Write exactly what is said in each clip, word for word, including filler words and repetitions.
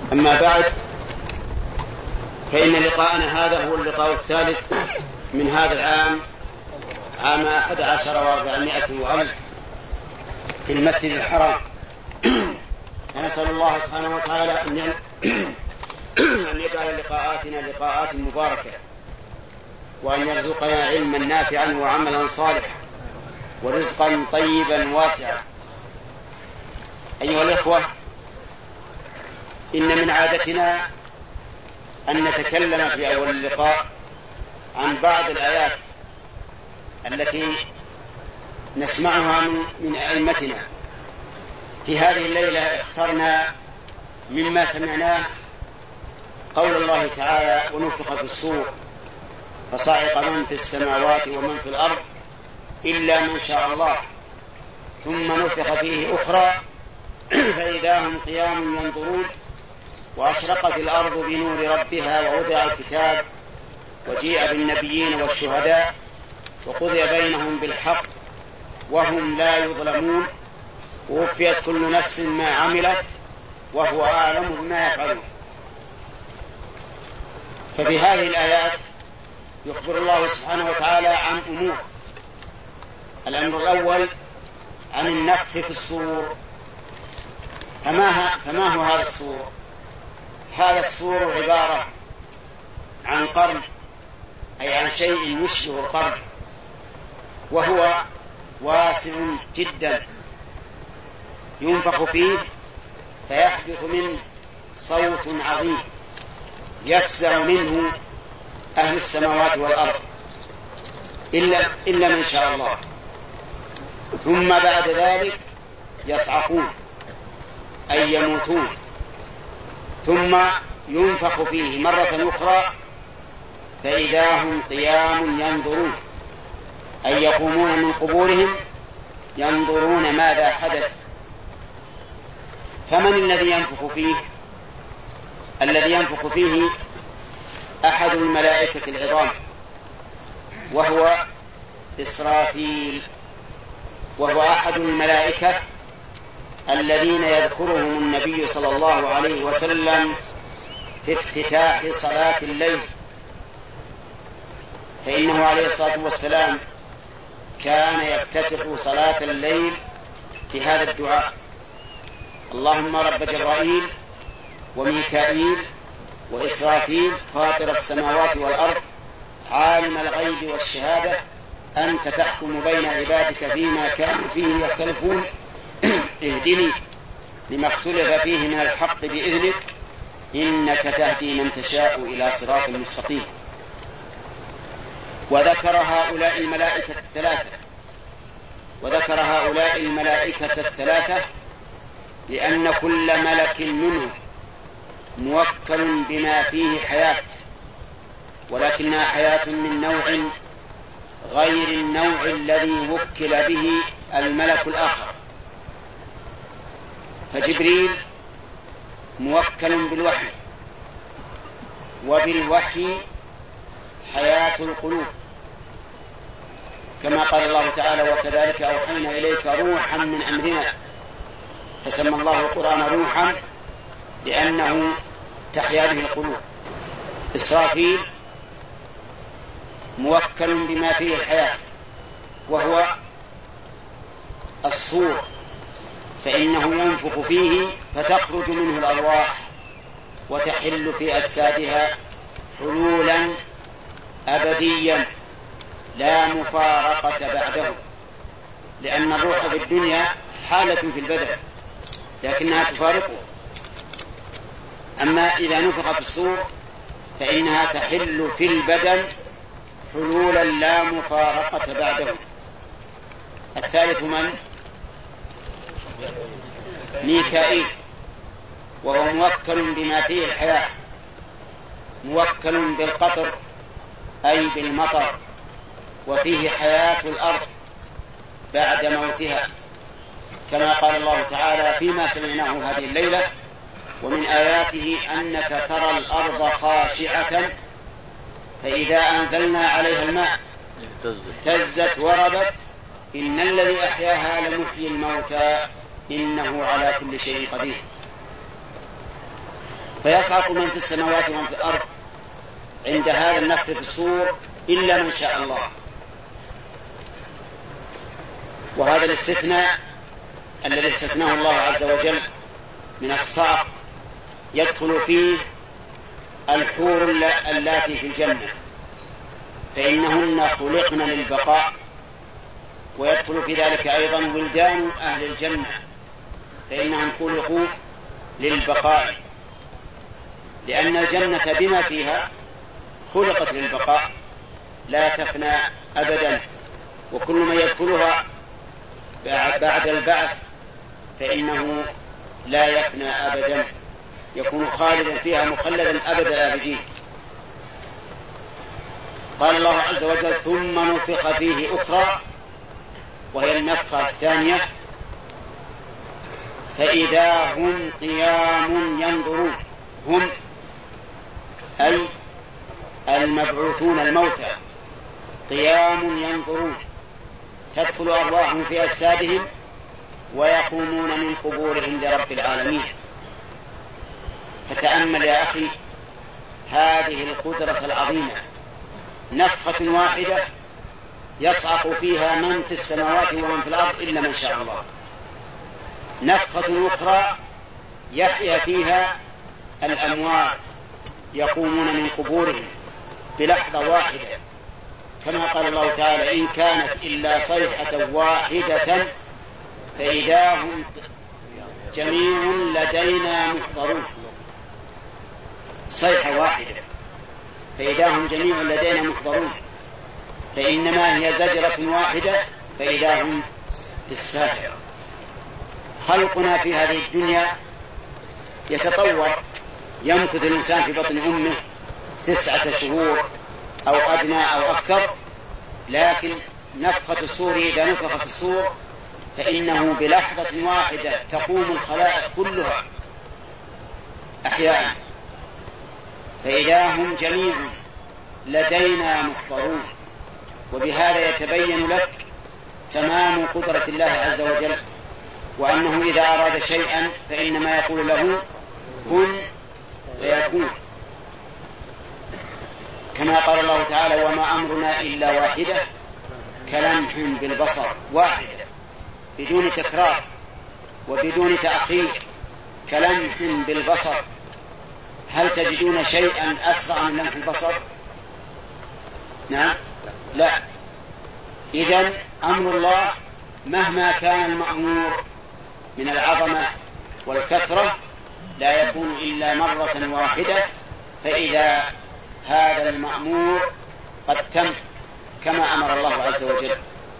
أما بعد، فإن لقاءنا هذا هو اللقاء الثالث من هذا العام، عام أحد عشر وأربعمائة وألف في المسجد الحرام. ونسأل الله سبحانه وتعالى أن يجعل لقاءاتنا لقاءات مباركة، وأن يرزقنا علما نافعا وعملا صالحا ورزقا طيبا واسعا. أيها الإخوة، إن من عادتنا أن نتكلم في أول اللقاء عن بعض الآيات التي نسمعها من أئمتنا. في هذه الليلة اخترنا مما سمعناه قول الله تعالى: ونفخ في الصور فصعق من في السماوات ومن في الأرض إلا من شاء الله ثم نفخ فيه أخرى فإذا هم قيام ينظرون وأشرقت الأرض بنور ربها ووضع الكتاب وجيء بالنبيين والشهداء وقضي بينهم بالحق وهم لا يظلمون ووفيت كل نفس ما عملت وهو أعلم بما يفعلون. ففي هذه الآيات يخبر الله سبحانه وتعالى عن أمور. الأمر الأول عن النفخ في الصور. فما, فما هو هذا الصور؟ هذا الصور عبارة عن قرن، أي عن شيء يشبه القرن، وهو واسع جدا ينفخ فيه فيحدث منه صوت عظيم يفزع منه أهل السماوات والأرض إلا, إلا من شاء الله. ثم بعد ذلك يصعقون أي يموتون، ثم ينفخ فيه مرة أخرى فإذا هم قيام ينظرون، أي يقومون من قبورهم ينظرون ماذا حدث. فمن الذي ينفخ فيه؟ الذي ينفخ فيه أحد الملائكة العظام، وهو إسرافيل، وهو أحد الملائكة الذين يذكرهم النبي صلى الله عليه وسلم في افتتاح صلاة الليل، فإنه عليه الصلاة والسلام كان يفتتح صلاة الليل بهذا الدعاء: اللهم رب جبرائيل وميكائيل وإسرافيل فاطر السماوات والأرض عالم الغيب والشهادة أنت تحكم بين عبادك فيما كانوا فيه يختلفون اهدني لما اختلف فيه من الحق بإذنك إنك تهدي من تشاء إلى صراط مستقيم. وذكر هؤلاء الملائكة الثلاثة وذكر هؤلاء الملائكة الثلاثة لأن كل ملك منهم موكل بما فيه حياة، ولكنها حياة من نوع غير النوع الذي وكل به الملك الآخر. فجبريل موكل بالوحي، وبالوحي حياة القلوب، كما قال الله تعالى: وكذلك أوحينا إليك روحا من أمرنا، فسمى الله القرآن روحا لأنه تحيا به القلوب. إسرافيل موكل بما فيه الحياة وهو الصور، فإنه ينفخ فيه فتخرج منه الأرواح وتحل في أجسادها حلولا أبديا لا مفارقة بعده، لأن الروح في الدنيا حالة في البدن لكنها تفارقه. أما إذا نفخ في الصور فإنها تحل في البدن حلولا لا مفارقة بعده. الثالث من؟ ميكائيل، وهو موكل بما فيه الحياة، موكل بالقطر أي بالمطر، وفيه حياة الأرض بعد موتها، كما قال الله تعالى فيما سمعناه هذه الليلة: ومن آياته أنك ترى الأرض خاشعة فإذا أنزلنا عليها الماء اهتزت وربت إن الذي أحياها لمحيي الموتى إنه على كل شيء قدير. فيصعق من في السماوات ومن في الأرض عند هذا النفخ في الصور إلا من شاء الله. وهذا الاستثناء الذي استثناه الله عز وجل من الصعق يدخل فيه الحور اللاتي في الجنة، فإنهن خلقن للبقاء، ويدخل في ذلك أيضا ولدان أهل الجنة، فإنهم خلقوا للبقاء، لأن الجنة بما فيها خلقت للبقاء لا تفنى أبدا، وكل من يدخلها بعد البعث فإنه لا يفنى أبدا، يكون خالدا فيها مخلدا أبد الآبدين. قال الله عز وجل ثم نفخ فيه أخرى، وهي النفخة الثانية، فإذا هم قيام ينظرون. هم أي المبعوثون الموتى قيام ينظرون، تدخل أرواحهم في أجسادهم ويقومون من قبورهم لرب العالمين. فتأمل يا أخي هذه القدرة العظيمة، نفخة واحدة يصعق فيها من في السماوات ومن في الأرض إلا من شاء الله، نفخة أخرى يحيا فيها الأموات يقومون من قبورهم بلحظة واحدة، كما قال الله تعالى إن كانت إلا صيحة واحدة فإذا هم جميع لدينا محضرون. صيحة واحدة فإذا هم جميع لدينا محضرون، فإنما هي زجرة واحدة فإذا هم في الساحرة. خلقنا في هذه الدنيا يتطور، يمكث الإنسان في بطن أمه تسعة شهور أو أدنى أو أكثر، لكن نفخة الصور إذا نفخ في الصور فإنه بلحظة واحدة تقوم الخلائق كلها أحياء، فإذا هم جميع لدينا محضرون. وبهذا يتبين لك تمام قدرة الله عز وجل، وأنه إذا أراد شيئا فإنما يقول له كن فيكون، كما قال الله تعالى وما أمرنا إلا واحدة كلمح بالبصر، واحدة بدون تكرار وبدون تأخير، كلمح بالبصر. هل تجدون شيئا أسرع من لمح البصر؟ نعم لا. إذن أمر الله مهما كان المأمور من العظمة والكثرة لا يكون إلا مرة واحدة، فإذا هذا المأمور قد تم كما أمر الله عز وجل.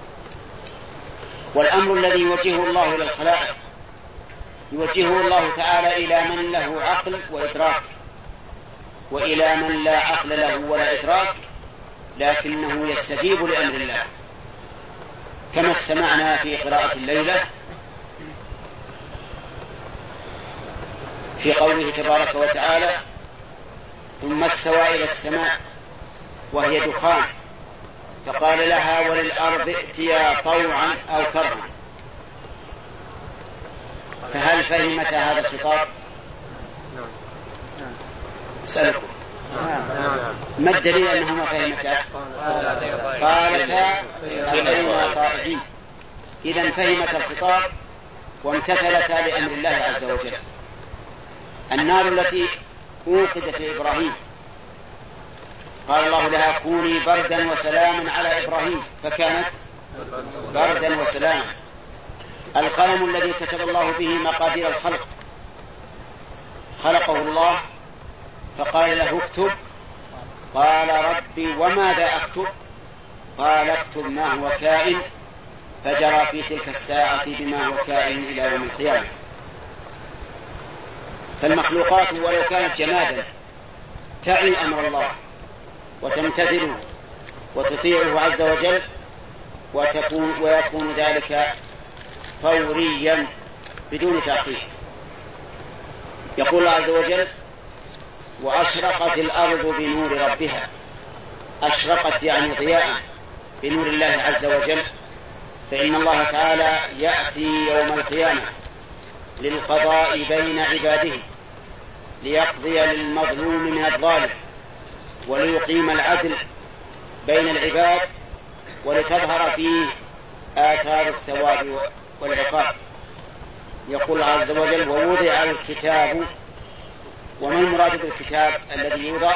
والأمر الذي يوجهه الله إلى الخلائق يوجهه الله تعالى إلى من له عقل وإدراك، وإلى من لا عقل له ولا إدراك لكنه يستجيب لأمر الله، كما استمعنا في قراءة الليلة في قوله تبارك وتعالى ثم استوى إلى السماء وهي دخان فقال لها وللأرض ائتيا طوعا أو كرها. فهل فهمت هذا الخطاب؟ أسألكم ما الدليل أنهما فهمتا؟ قالتا لدينا طائعين. إذن فهمت الخطاب وامتثلتا لأمر الله عز وجل. النار التي أوقدت لإبراهيم قال الله لها كوني بردا وسلاما على إبراهيم فكانت بردا وسلاما. القلم الذي كتب الله به مقادير الخلق خلقه الله فقال له اكتب، قال ربي وماذا أكتب؟ قال اكتب ما هو كائن، فجرى في تلك الساعة بما هو كائن إلى يوم القيامة. فالمخلوقات ولو كانت جمادا تعي أمر الله وتمتثل وتطيعه عز وجل وتكون ويكون ذلك فوريا بدون تأخير. يقول الله عز وجل وأشرقت الأرض بنور ربها. أشرقت يعني ضياء بنور الله عز وجل، فإن الله تعالى يأتي يوم القيامة للقضاء بين عباده ليقضي للمظلوم من الظالم وليقيم العدل بين العباد ولتظهر فيه آثار الثواب والعقاب. يقول عز وجل: ووضع الكتاب. وما المراد بالكتاب الذي يوضع؟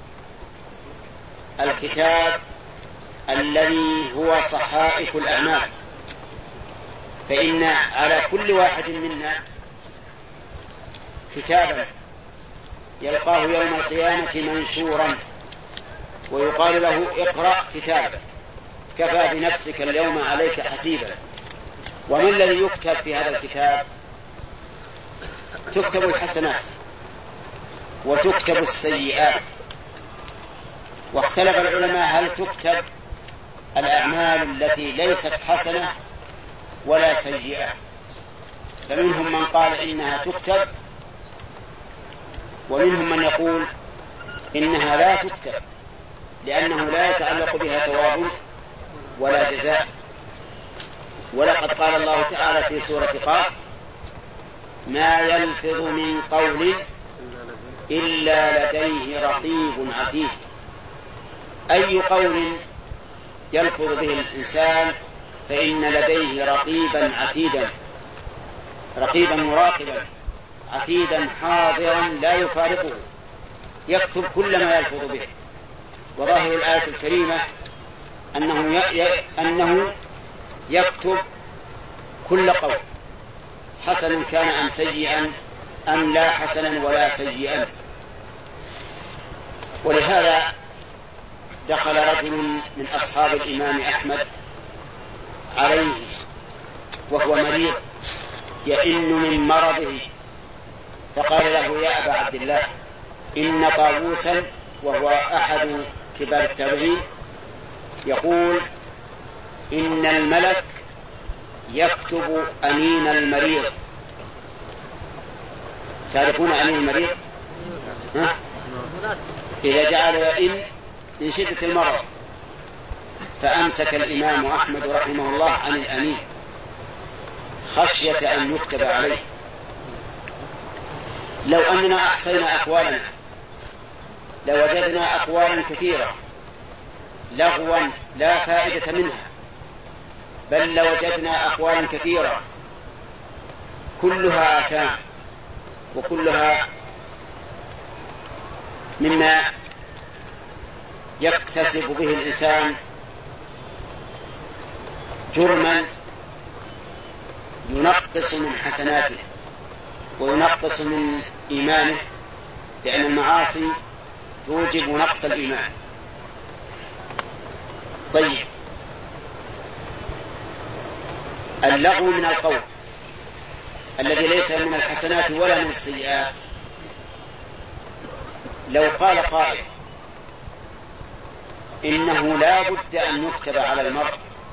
الكتاب الذي هو صحائف الأعمال، فإن على كل واحد منا كتابا يلقاه يوم القيامة منشورا ويقال له: اقرأ كتابك كفى بنفسك اليوم عليك حسيبا. وما الذي يكتب في هذا الكتاب؟ تكتب الحسنات وتكتب السيئات. واختلف العلماء هل تكتب الأعمال التي ليست حسنة ولا سيئة، فمنهم من قال إنها تكتب، ومنهم من يقول إنها لا تكتب لأنه لا يتعلق بها ثواب ولا جزاء. ولقد قال الله تعالى في سورة قاف: ما يلفظ من قول إلا لديه رقيب عتيد. أي قول يلفظ به الإنسان فإن لديه رقيبا عتيدا، رقيبا مراقبا عتيدا حاضرا لا يفارقه، يكتب كل ما يلفظ به. وظاهر الآية الكريمة أنه, ي... أنه يكتب كل قول، حسنا كان أم سيئا أم لا حسنا ولا سيئا. ولهذا دخل رجل من أصحاب الإمام أحمد عليه وهو مريض يئن من مرضه، فقال له: يا أبا عبد الله، إن طاووسا وهو أحد كبار التابعين يقول إن الملك يكتب أنين المريض. تعرفون أنين المريض؟ ها؟ إذا جعل يئن من شدة المرض. فأمسك الإمام أحمد رحمه الله عن الأنين خشية أن يكتب عليه. لو أننا أحصينا أقوالنا لوجدنا أقوالا كثيرة لغوا لا فائدة منها، بل لوجدنا أقوالا كثيرة كلها آثام وكلها مما يكتسب به الإنسان جرما ينقص من حسناته وينقص من إيمانه، لأن المعاصي توجب نقص الإيمان. طيب، اللغو من القول الذي ليس من الحسنات ولا من السيئات. لو قال قائل إنه لا بد أن يكتب على المرء،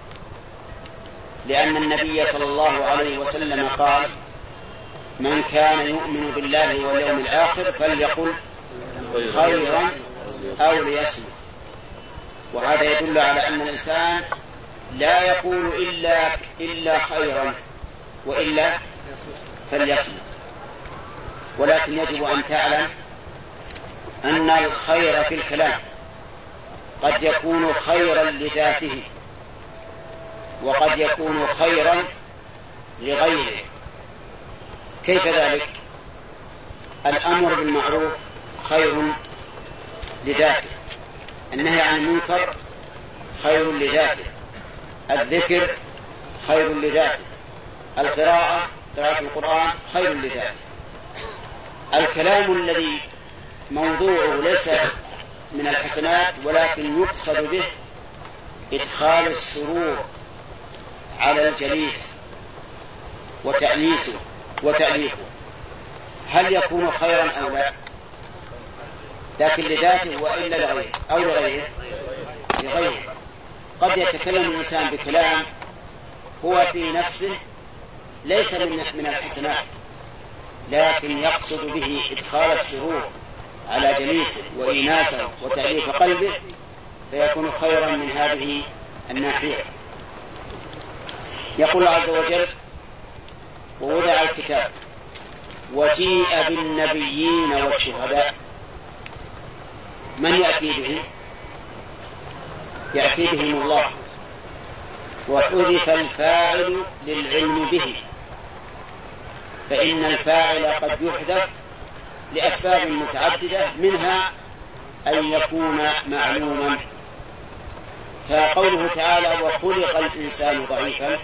لأن النبي صلى الله عليه وسلم قال: من كان يؤمن بالله واليوم الآخر فليقل خيرا أو ليصمت. وهذا يدل على أن الإنسان لا يقول إلا, إلا خيرا وإلا فليصمت. ولكن يجب أن تعلم أن الخير في الكلام قد يكون خيرا لذاته وقد يكون خيرا لغيره. كيف ذلك؟ الأمر بالمعروف خير لذاته، النهي عن المنكر خير لذاته، الذكر خير لذاته، القراءة قراءة القرآن خير لذاته. الكلام الذي موضوعه ليس من الحسنات ولكن يقصد به إدخال السرور على الجليس وتأنيسه وتأليفه، هل يكون خيرا أو لا؟ لكن لذاته وإلا لغيره أو لغيره لغيره. قد يتكلم الإنسان بكلام هو في نفسه ليس من من الحسنات، لكن يقصد به إدخال السرور على جليسه وإيناسه وتأليف قلبه، فيكون خيرا من هذه الناحية. يقول الله عز وجل: ووضع الكتاب. وجيء بالنبيين والشهداء، من يأتي بهم؟ يأتي بهم الله، وحذف الفاعل للعلم به، فإن الفاعل قد يحذف لأسباب متعددة، منها أن يكون معلوما. فقوله تعالى وخلق الإنسان ضعيفا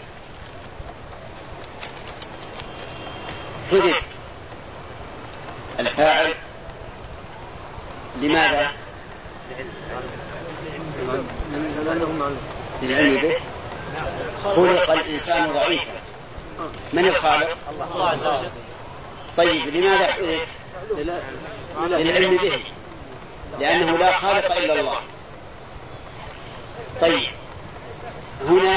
حذف الفاعل لماذا؟ للعلم به. خلق الإنسان ضعيفا، من الخالق؟ الله عز وجل. طيب لماذا حذف؟ للعلم به، لأنه لا خالق إلا الله. طيب هنا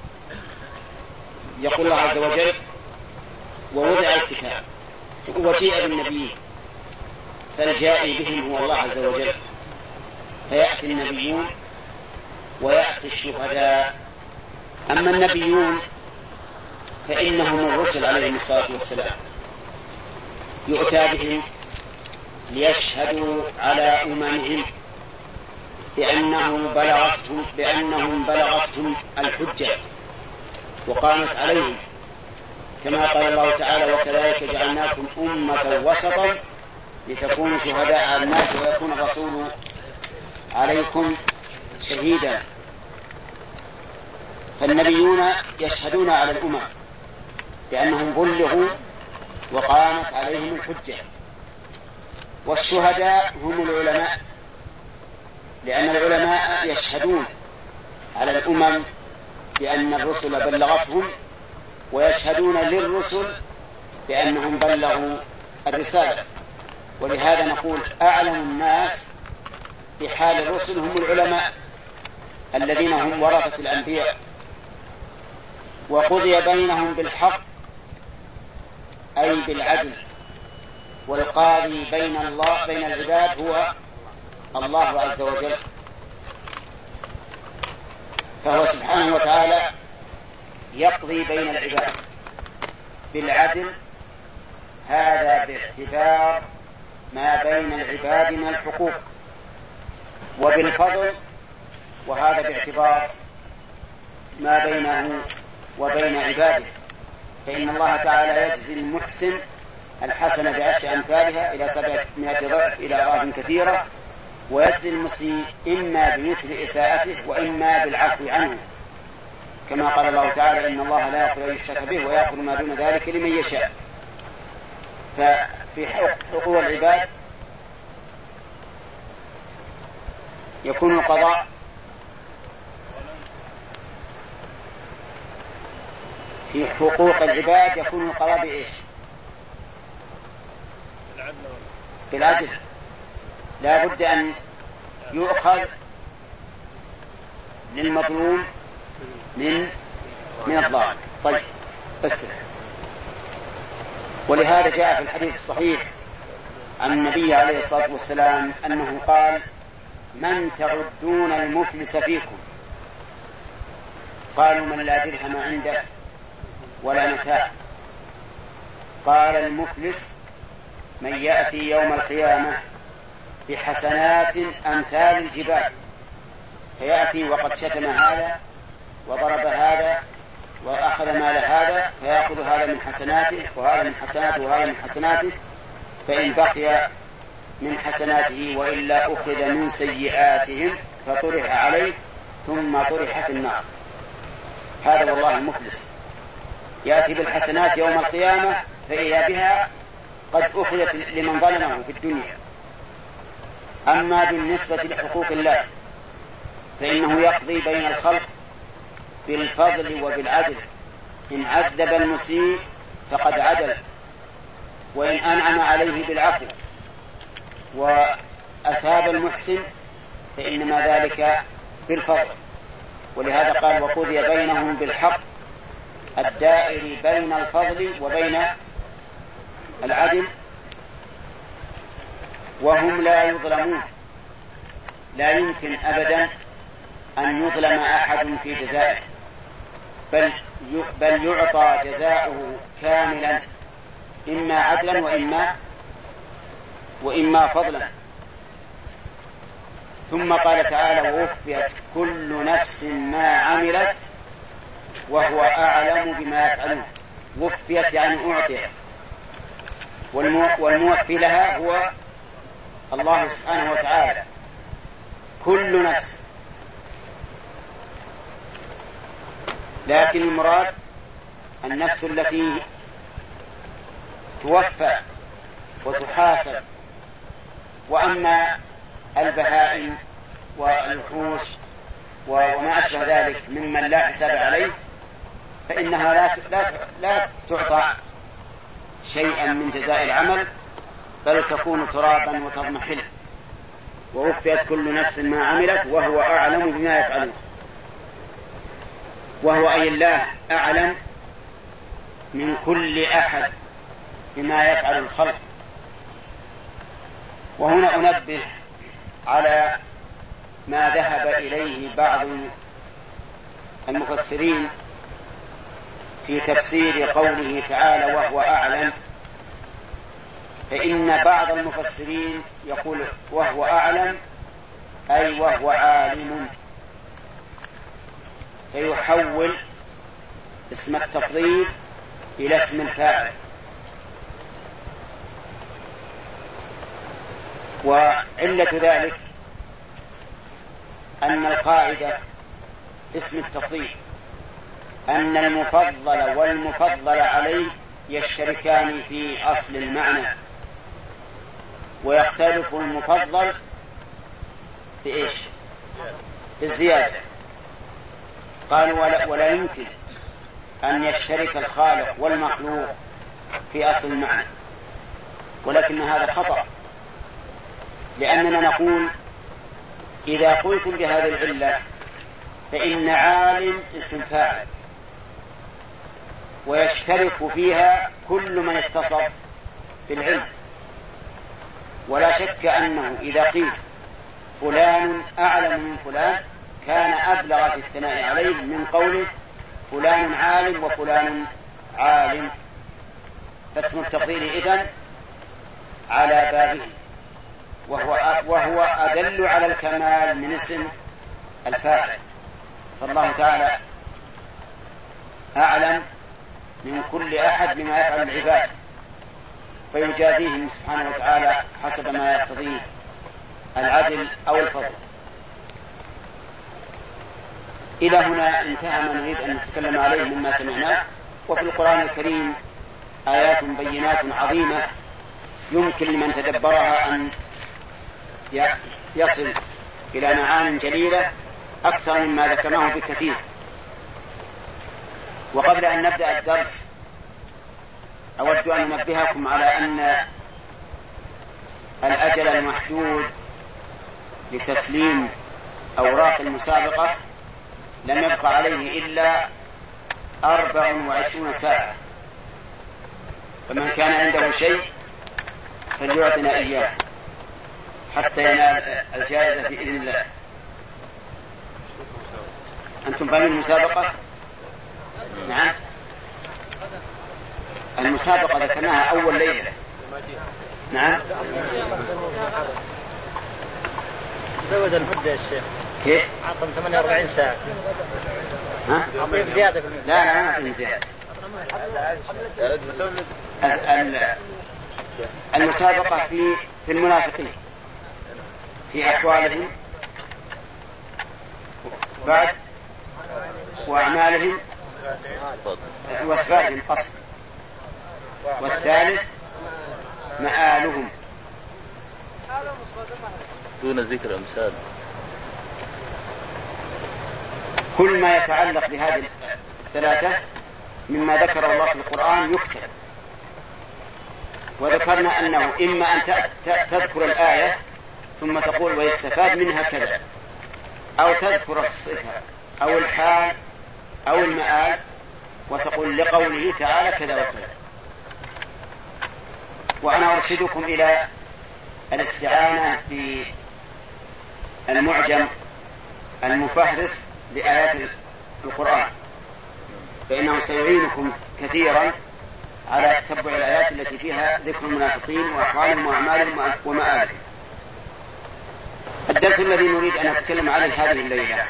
يقول الله عز وجل ووضع الكتاب وجيء بالنبيين، فالجائي بهم هو الله عز وجل، فيأتي النبيون ويأتي الشهداء. أما النبيون فإنهم الرسل عليهم الصلاة والسلام، يؤتى بهم ليشهدوا على أممهم بأنهم بلغتهم, بأنهم بلغتهم الحجة وقامت عليهم، كما قال الله تعالى وكذلك جعلناكم أمة وسطا لتكونوا شهداء على الناس ويكون الرسول عليكم شهيدا. فالنبيون يشهدون على الأمم بأنهم بلغوا وقامت عليهم الحجة، والشهداء هم العلماء، لأن العلماء يشهدون على الأمم بأن الرسل بلغتهم، ويشهدون للرسل بأنهم بلغوا الرسالة. ولهذا نقول أعلم الناس بحال الرسل هم العلماء الذين هم ورثة الأنبياء. وقضي بينهم بالحق أي بالعدل، والقاضي بين الله بين العباد هو الله عز وجل، فهو سبحانه وتعالى يقضي بين العباد بالعدل، هذا باعتبار ما بين العباد من الحقوق، وبالفضل وهذا باعتبار ما بينه وبين عباده، فإن الله تعالى يجزي المحسن الحسنة بعشر أمثالها إلى سبعمائة ضعف إلى أضعاف كثيرة، ويجزي المسيء إما بمثل إساءته وإما بالعفو عنه، كما قال الله تعالى إن الله لا يغفر أن يشرك به ويغفر ما دون ذلك لمن يشاء. ففي حقوق العباد يكون القضاء في حقوق العباد يكون القضاء بإيش؟ بالعدل، لا بد أن يؤخذ للمظلوم من من الظالم. طيب بس، ولهذا جاء في الحديث الصحيح عن النبي عليه الصلاة والسلام أنه قال من تعدون المفلس فيكم؟ قالوا من لا درهم عنده ولا متاع. قال المفلس من يأتي يوم القيامة بحسنات أمثال الجبال، فيأتي وقد شتم هذا وضرب هذا وأخذ مال هذا، فيأخذ هذا من حسناته وهذا من حسناته وهذا من حسناته، فإن بقي من حسناته وإلا أخذ من سيئاتهم فطرح عليه ثم طرح في النار. هذا والله المفلس، يأتي بالحسنات يوم القيامة فإذا بها قد أخذت لمن ظلمه في الدنيا. أما بالنسبة لحقوق الله فإنه يقضي بين الخلق بالفضل وبالعدل، إن عذب المسيء فقد عدل، وإن أنعم عليه بالعفو وأثاب المحسن فإنما ذلك بالفضل. ولهذا قال وقضي بينهم بالحق الدائر بين الفضل وبين العدل، وهم لا يظلمون. لا يمكن أبدا أن يظلم أحد في جزائه، بل بل يعطى جزاؤه كاملا إما عدلا وإما وإما فضلا. ثم قال تعالى ووفيت كل نفس ما عملت وهو أعلم بما يفعلون. وفيت يعني أعطيت، والموفي لها هو الله سبحانه وتعالى. كل نفس، لكن المراد النفس التي توفى وتحاسب. وأما البهائم والوحوش وما أشبه ذلك ممن لا حساب عليه فإنها لا لا لا تعطى شيئا من جزاء العمل، بل تكون ترابا وتضمحل. ووفيت كل نفس ما عملت وهو أعلم بما يفعلون. وهو أي الله أعلم من كل أحد بما يفعل الخلق. وهنا أنبه على ما ذهب إليه بعض المفسرين في تفسير قوله تعالى وهو أعلم. فإن بعض المفسرين يقول وهو أعلم أي وهو عالم، فيحول اسم التفضيل إلى اسم الفاعل. وعلة ذلك أن القاعدة اسم التفضيل أن المفضل والمفضل عليه يشتركان في أصل المعنى، ويختلف المفضل بإيش؟ بالزيادة. قالوا ولا, ولا يمكن أن يشترك الخالق والمخلوق في أصل المعنى، ولكن هذا خطأ، لأننا نقول إذا قلتم بهذه العلة فإن عالم اسم فاعل ويشترك فيها كل من اتصف بالعلم. ولا شك أنه إذا قيل فلان أعلم من فلان كان أبلغ في الثناء عليه من قوله فلان عالم وفلان عالم. فاسم التفضيل إذن على بابه، وهو, وهو أدل على الكمال من اسم الفاعل. فالله تعالى أعلم من كل أحد بما يفعل العباد، فيجازيهم سبحانه وتعالى حسب ما يقتضيه العدل أو الفضل. إلى هنا انتهى ما نريد أن نتكلم عليه مما سمعناه. وفي القرآن الكريم آيات بينات عظيمة يمكن لمن تدبرها أن يصل إلى معان جليلة أكثر مما ذكرناه بكثير. وقبل أن نبدأ الدرس أود أن أنبهكم على أن الأجل المحدود لتسليم أوراق المسابقة لم يبقى عليه إلا أربع وعشرون ساعة، فمن كان عنده شيء فليعطنا إياه حتى ينال الجائزة بإذن الله. أنتم فاهمين المسابقة؟ نعم، المسابقة ذكرناها أول ليلة. نعم، زود المدة يا شيخ. كيف؟ عطم ثمانية وأربعين ساعة. ها؟ عطيم زيادة في المدة. لا لا ما عطيم زيادة. المسابقة في في المنافقين في أحوالهم بعد وأعمالهم وصفاتهم قصد، والثالث مآلهم دون ذكر أمثال. كل ما يتعلق بهذه الثلاثة مما ذكر الله في القرآن يكتب. وذكرنا أنه إما أن تذكر الآية ثم تقول ويستفاد منها كذا، أو تذكر الصفة أو الحال أو المآل وتقول لقوله تعالى كذا وكذا. وأنا أرشدكم إلى الاستعانة بالمعجم المفهرس لآيات القرآن، فإنه سيعينكم كثيرا على تتبع الآيات التي فيها ذكر المنافقين وأحوالهم وأعمالهم ومآلهم. الدرس الذي نريد أن نتكلم عليه هذه الليلة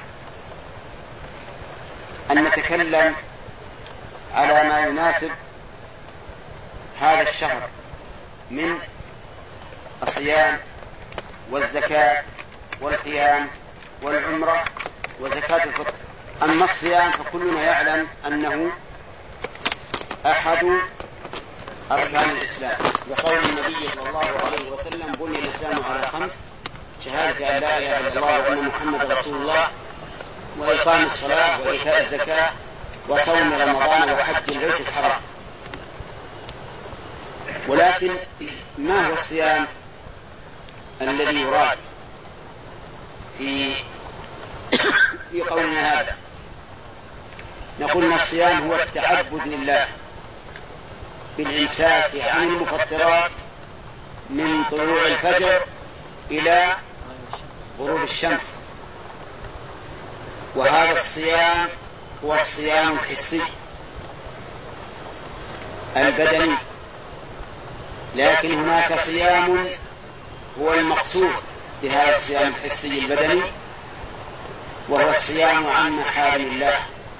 أن نتكلم على ما يناسب هذا الشهر من الصيام والزكاة والقيام والعمرة وزكاة الفطر. أما الصيام فكلنا يعلم أنه أحد أركان الإسلام، لقول النبي صلى الله عليه وسلم: بني الإسلام على خمس: شهادة أن لا إله إلا الله وأن محمد رسول الله، وإقام الصلاة، وإيتاء الزكاة، وصوم رمضان، وحج البيت الحرام. ولكن ما هو الصيام الذي يراد في في قولنا هذا؟ نقول أن الصيام هو التعبد لله بالإمساك عن المفطرات من طلوع الفجر إلى غروب الشمس. وهذا الصيام هو الصيام الحسي البدني، لكن هناك صيام هو المقصود بهذا الصيام الحسي البدني، وهو الصيام عن محارم الله،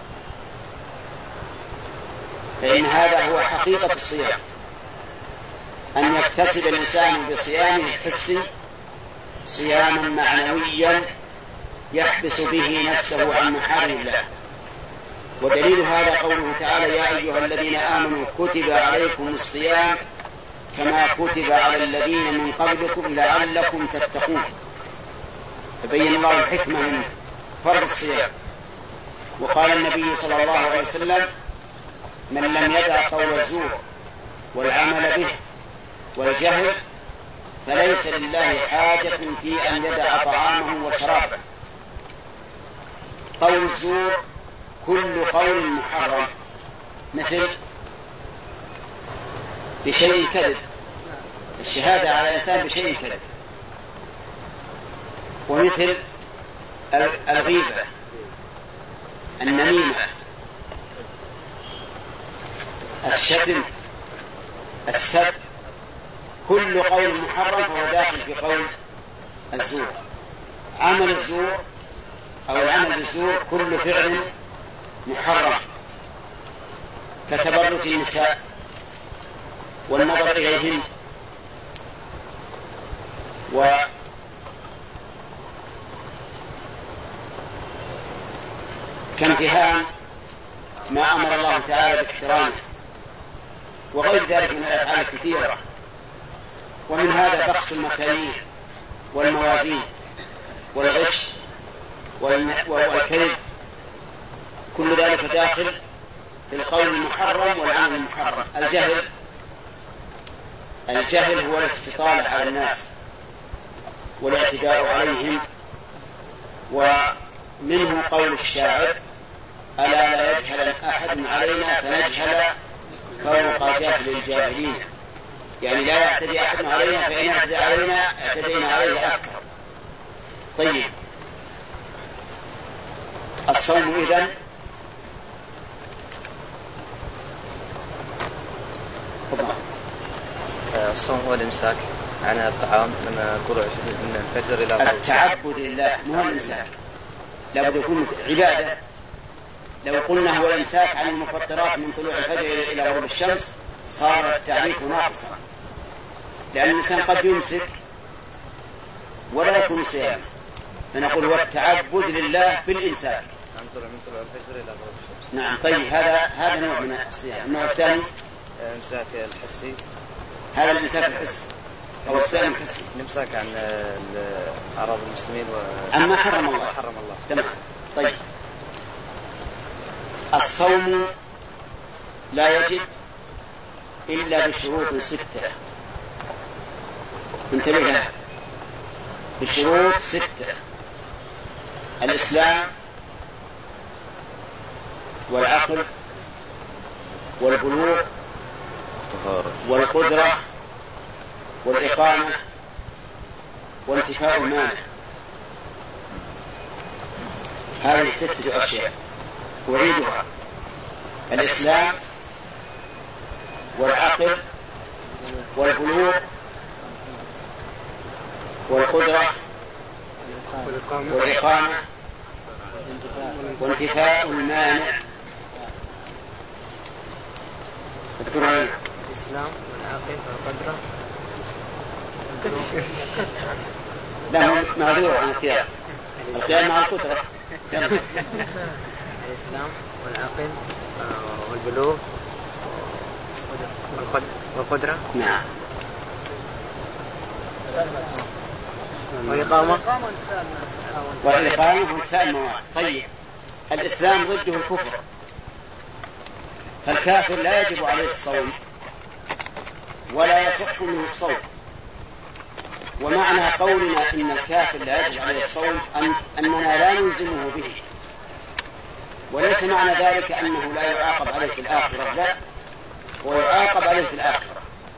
فإن هذا هو حقيقة الصيام، أن يكتسب الإنسان بصيامه الحسي صياما معنويا يحبس به نفسه عن محارم الله. ودليل هذا قوله تعالى: يا أيها الذين آمنوا كتب عليكم الصيام كما كتب على الذين من قبلكم لعلكم تتقون. فبين الله الحكمة من فرض الصيام. وقال النبي صلى الله عليه وسلم: من لم يدع قول الزور والعمل به والجهل فليس لله حاجة في أن يدع طعامه وشرابه. قول الزور كل قول محرم، مثل بشيء كذب، الشهادة على الإنسان بشيء كذب، ومثل الغيبة، النميمة، الشتم، السب، كل قول محرم فهو داخل في قول الزور. عمل الزور أو العمل بالزور كل فعل محرم، كتبرج النساء والنظر إليهن، وكامتهان ما أمر الله تعالى باحترامه، وغير ذلك من الأفعال الكثيرة. ومن هذا بخس المكاييل والموازين والغش والكذب، كل ذلك داخل في القول المحرم والعمل المحرم. الجهل الجهل هو الاستطالة على الناس والاعتداء عليهم. ومنه قول الشاعر: ألا لا يجهل أحد علينا فنجهل فوق جهل الجاهلين. يعني لا يعتدي أحد علينا، فإن اعتدى علينا اعتدينا عليه أكثر. طيب، الصوم إذن الصوم هو الإمساك عن الطعام من طلوع من الفجر إلى غروب التعبد لله، مو الإمساك. لابد يكون عبادة. لو قلنا هو الإمساك عن المفطرات من طلوع الفجر إلى غروب الشمس صار التعريف ناقصا، لأن الإنسان قد يمسك ولا يكون صيام، فنقول هو التعبد لله بالإمساك من طلوع الفجر إلى غروب الشمس. نعم. طيب، هذا هذا نوع من الصيام. النوع الثاني إمساك الحسي، هذا الإمساك الحسي أو الصيام الحسي، الإمساك عن أعراض المسلمين و... أما حرم الله. حرم الله. تمام. طيب، الصوم لا يجب إلا بشروط ستة، انتبه لها، بشروط ستة: الإسلام والعقل والبلوغ والقدرة والإقامة وانتفاء المانع. هذه ستة أشياء أريدها: الإسلام والعقل والبلوغ والقدرة والإقامة وانتفاء المانع. تذكرون الإسلام والعقل والقدرة. لا هم معذور عن القيام، القيام مع القدرة. الإسلام والعقل والبلوغ والقدرة. نعم. والإقامة والإقامة وانتفاء الموانع. طيب الإسلام ضده الكفر، فالكافر لا يجب عليه الصوم ولا يصح منه الصوم. ومعنى قولنا إن الكافر لا يجب عليه الصوم أن أننا لا نلزمه به، وليس معنى ذلك أنه لا يعاقب عليه في الآخرة، لا، ويعاقب عليه في الآخرة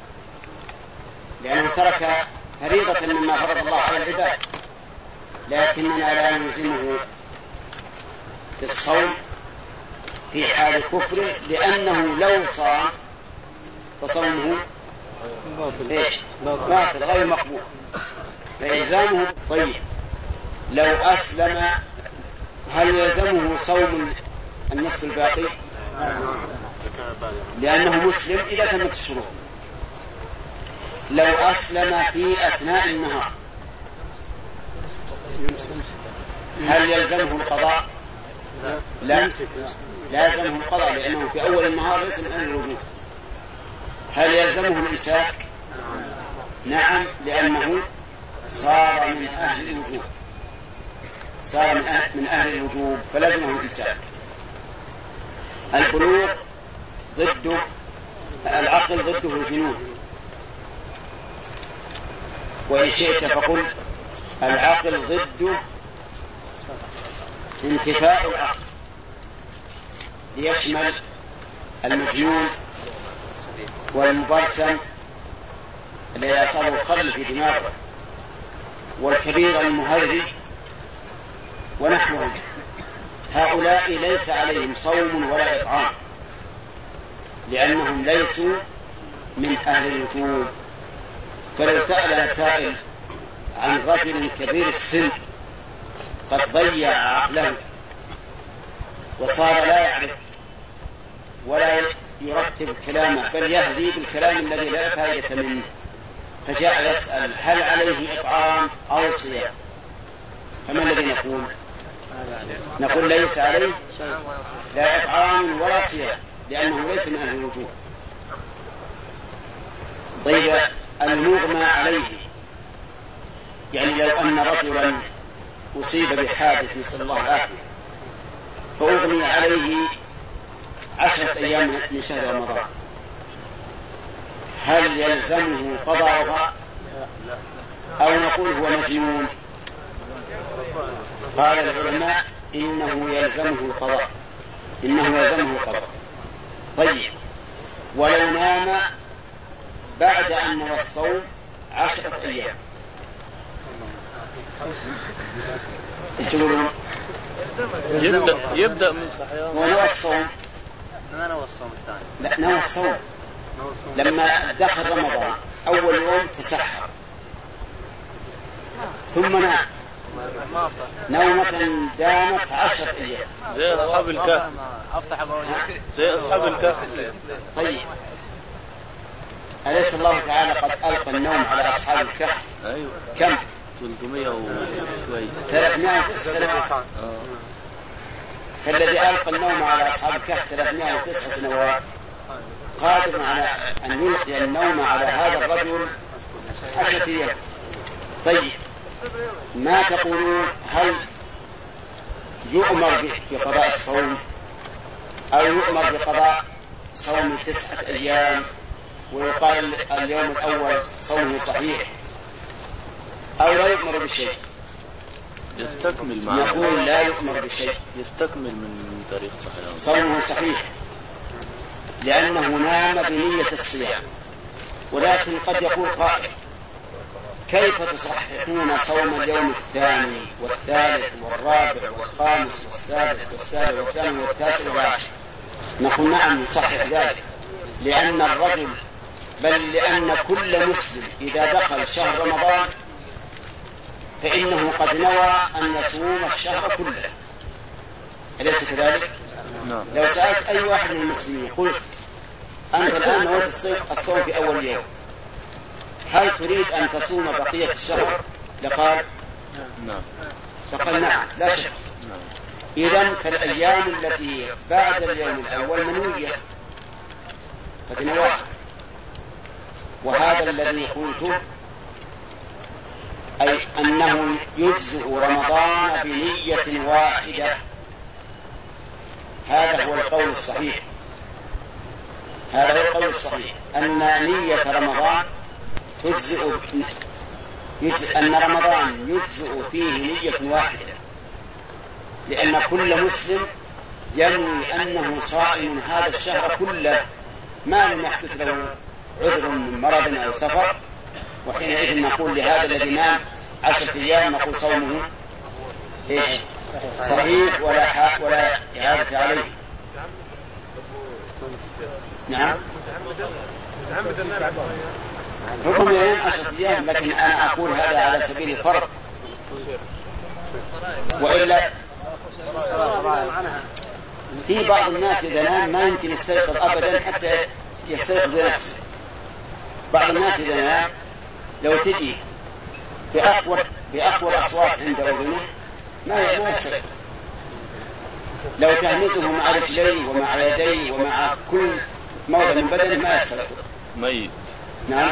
لأنه ترك فريضة مما فرض الله على العباد، لكننا لا نلزمه بالصوم في حال كفره، لأنه لو صام فصومه باطل غير مقبول، فإلزامه. طيب لو أسلم هل يلزمه صوم النصف الباقي؟ لأنه مسلم إذا تمت الشروط. لو أسلم في أثناء النهار هل يلزمه القضاء؟ لا، لا يلزمه القضاء لأنه في أول النهار ليس من أهل الوجوب. هل يلزمه الإمساك؟ نعم، لأنه صار من أهل الوجوب، صار من أهل, من أهل الوجوب فلزمه الإمساك. البلوغ ضده العقل، ضده الجنون، وإن شئت فقل العقل ضده انتفاء العقل، ليشمل المجنون والمبرسم الذي أصابه خلل في دماغه والكبير المهذب ونحوهم. هؤلاء ليس عليهم صوم ولا إطعام لأنهم ليسوا من أهل الوجوب. فلو سأل سائل عن رجل كبير السن قد ضيع عقله وصار لا يعرف ولا يرتب كلامه بل يهدي بالكلام الذي لا فائدة منه، فجاء يسأل هل عليه إطعام أو صيام، فما الذي نقول؟ نقول ليس عليه لا إطعام ولا صيام لأنه ليس من أهل الوجوب. طيب المغمى عليه، يعني لو أن رجلا أصيب بحادث نسأل الله العافية فأغمي عليه عشرة أيام من شهر رمضان، هل يلزمه قضاءها أو نقول هو مجنون؟ قال العلماء إنه يلزمه القضاء، إنه يلزمه القضاء. طيب ولو نام بعد أن نوى الصوم عشرة أيام يقولون يبدأ, يبدأ من صحيان ونوى الصوم، ما نوى الصوم الثاني؟ لا نوى الصوم لما دخل رمضان أول يوم تسحر ثم نام نومة دامت عشرة أيام زي أصحاب الكهف، زي أصحاب الكهف. طيب أليس الله تعالى قد ألقى النوم على أصحاب الكهف؟ أيوة. كم؟ ثلاثمائة وشوي، ثلاثمائة وتسع سنوات. فالذي ألقى النوم على أصحاب الكهف ثلاثمائة وتسع سنوات قادر على أن يلقي النوم على هذا الرجل عشرة أيام. طيب ما تقولون؟ هل يؤمر بقضاء الصوم أو يؤمر بقضاء صوم تسعة أيام ويقال اليوم الأول صومه صحيح أو لا يؤمر بشيء؟ يستكمل معه، يقول لا يؤمر بشيء، يستكمل من تاريخ صحيح، صومه صحيح لأنه نام بنية الصيام. ولكن قد يقول قائل كيف تصححون صوم اليوم الثاني والثالث والرابع والخامس والسادس والسابع والثامن والتاسع والعاشر؟ نقول نعم نصحح ذلك، لأن الرجل بل لأن كل مسلم إذا دخل شهر رمضان فإنه قد نوى أن يصوم الشهر كله، أليس كذلك؟ لو سألت أي واحد من المسلمين قلت أنت الآن نويت الصوم في أول يوم، هل تريد أن تصوم بقية الشهر؟ لقال نعم. فقال نعم لا شك. إذن فالأيام التي بعد اليوم الأول منوية قد نواها، وهذا الذي قلته أي أنه يجزئ رمضان بنية واحدة، هذا هو القول الصحيح. هذا هو القول الصحيح أن نية رمضان تجزئ، يجزئ أن رمضان يجزئ فيه نية واحدة، لأن كل مسلم ينوي أنه صائم هذا الشهر كله ما لم يحدث له عذر من مرض أو سفر، وحينئذ نقول لهذا الذي نام عشرة أيام نقول صومه إيش؟ صحيح ولا حق ولا إعادة عليه. نعم حكم يوم عشرة أيام، لكن أنا أقول هذا على سبيل الفرض، وإلا في بعض الناس إذا نام ما يمكن يستيقظ أبدا حتى يستيقظ بنفسه. بعض الناس إذا نام لو تجي بأقوى بأقوى الأصوات عند أذنه ما ما يستيقظ، لو تهمسه مع رجليه ومع يديه ومع كل موضع من بدنه ما يستيقظ ميت. نعم.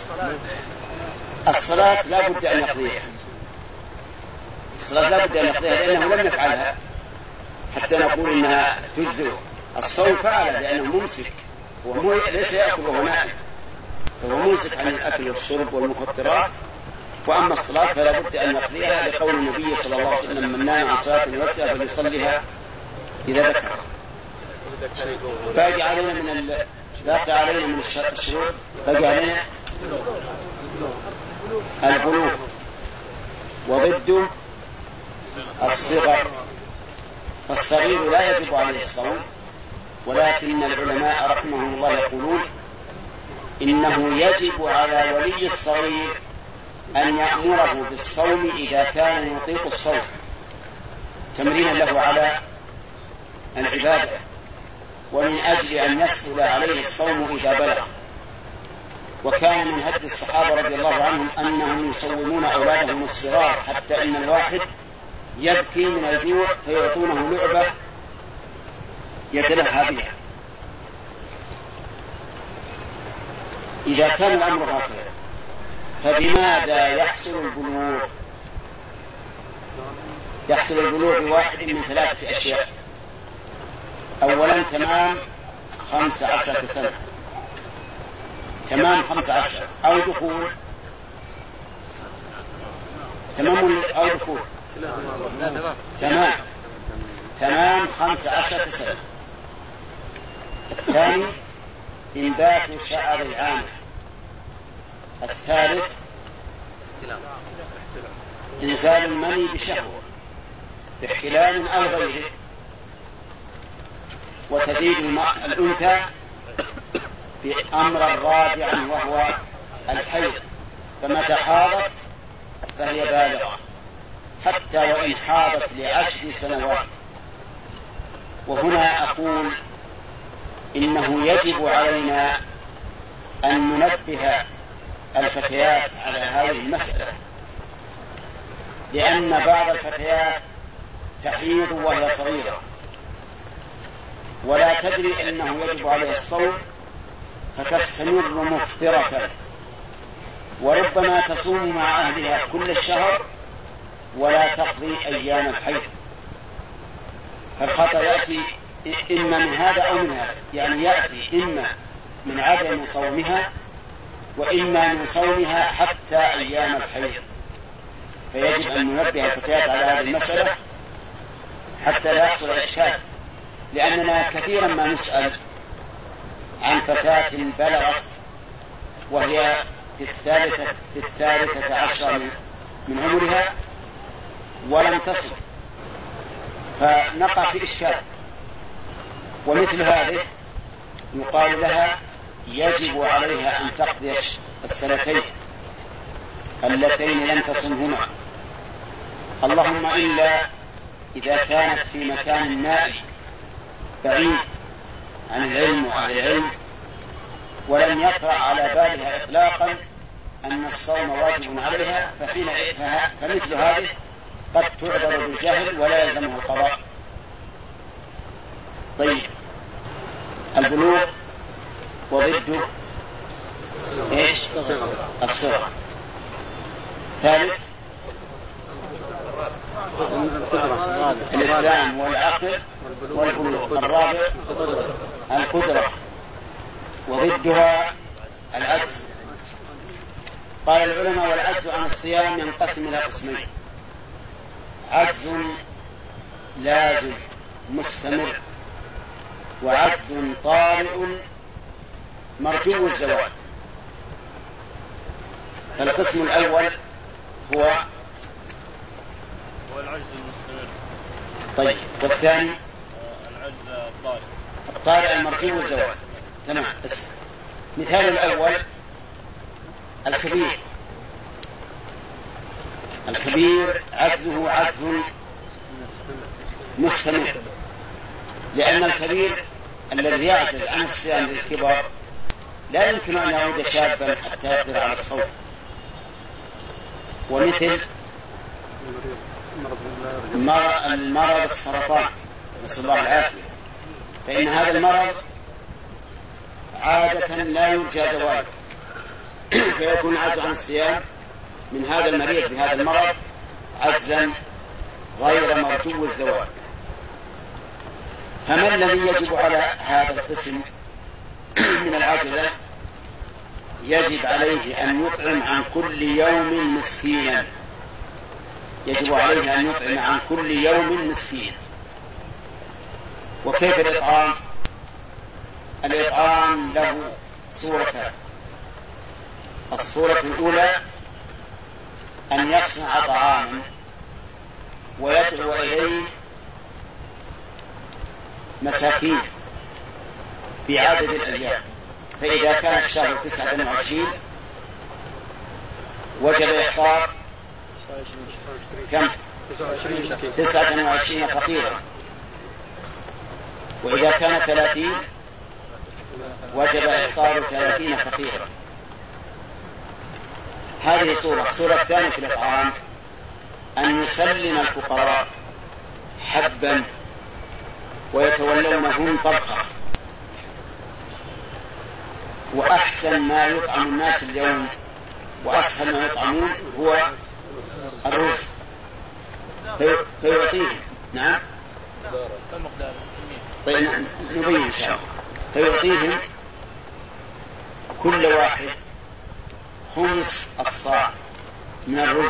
الصلاة لا بد أن يقضيها، الصلاة لا بد أن يقضيها لأنه لم يفعلها حتى نقول إنها تجزئ. الصوم فعله لأنه ممسك، هو ليس يأكل وهو نائم، فهو ممسك عن الأكل والشرب والمفطرات. وأما الصلاة فلا بد أن يقضيها لقول النبي صلى الله عليه وسلم من نام عن صلاة لنفسها فليصليها إذا ذكر. باقي علينا من ال... باقي علينا من الشروط، باقي علينا البلوغ وضده الصغر. فالصغير لا يجب عليه الصوم، ولكن العلماء رحمهم الله يقولون إنه يجب على ولي الصغير أن يأمره بالصوم إذا كان يطيق الصوم تمرينا له على العبادة، ومن أجل أن يسهل عليه الصوم إذا بلغ. وكان من هدي الصحابة رضي الله عنهم أنهم يصومون أولادهم الصغار حتى إن الواحد يبكي من الجوع فيعطونه لعبة يتلهى بها. إذا كان الأمر هكذا فبماذا يحصل البلوغ؟ يحصل البلوغ بواحد من ثلاثة أشياء. أولا تمام خمس عشرة سنة، تمام خمس عشر أو دخول، تمام أو دخول تمام تمام خمس عشرة سنة. الثاني إنبات شعر العانة. الثالث إنزال المني بشهوة باحتلام أو غيره. وتزيد الأنثى بأمر رابع وهو الحيض، فمتى حاضت فهي بالغة حتى وإن حاضت لعشر سنوات. وهنا أقول إنه يجب علينا أن ننبه الفتيات على هذه المسألة، لأن بعض الفتيات تحيض وهي صغيرة ولا تدري أنه يجب عليها الصوم فتستمر مفطرة، وربما تصوم مع أهلها كل الشهر ولا تقضي أيام الحيض. فالخطأ يأتي إما من هذا أو من هذا، يعني يأتي إما من عدم صومها وإما من صومها حتى أيام الحيض. فيجب أن ننبه الفتيات على هذه المسألة حتى لا يحصل إشكال، لأننا كثيرا ما نسأل عن فتاة بلغت وهي في الثالثة, في الثالثة عشر من عمرها ولم تصل، فنقع في إشكال. ومثل هذه يقال لها يجب عليها أن تقضي السنتين اللتين لم تصمهما، اللهم إلا إذا كانت في مكان نائي بعيد عن العلم وأهل العلم ولم يطرأ على بالها إطلاقا أن الصوم واجب عليها، فحين فمثل هذه قد تعذر بالجهل ولا يلزمه القضاء. طيب، البلوغ وضده ايش؟ الصغر. ثالث الإسلام والعقل والبلوغ. الرابع القدرة وضدها العجز. قال العلماء والعجز عن الصيام ينقسم إلى قسمين: عجز لازم مستمر، وعجز طارئ مرجو الزوال. فالقسم الأول هو هو العجز المستمر. طيب، والثاني العجز الطارئ الطارئ المرجو الزوال. تمام. مثال الأول الكبير. الكبير عجزه عجز مستمر، لأن الكبير الذي يعجز عن الصيام للكبر لا يمكن أن يعود شابا حتى يقدر على الصوم. ومثل المرض السرطان، نسأل الله العافية، فإن هذا المرض عادة لا يرجى زواله، فيكون العجز عن الصيام من هذا المريض بهذا المرض عجزا غير مرجو الزوال. فما الذي يجب على هذا القسم من العجزة؟ يجب عليه أن يطعم عن كل يوم مسكينا. يجب عليه أن يطعم عن كل يوم مسكين. وكيف الإطعام؟ الإطعام له صورتان: الصورة الأولى أن يصنع طعاما ويدعو إليه مساكين بعدد الأيام، فإذا كان الشهر تسعة وعشرين وجب إحضار كم؟ تسعة وعشرين فقيرا، وإذا كان ثلاثين وجب إحضار ثلاثين فقيرا. هذه صورة. الصورة الثانية في الإطعام أن يسلم الفقراء حبا ويتولونهم طبخا. وأحسن ما يطعم الناس اليوم وأسهل ما يطعمون هو الرز، في فيعطيهم. نعم. طيب نبين إن شاء الله. فيعطيهم كل واحد خمس الصاع من الرز،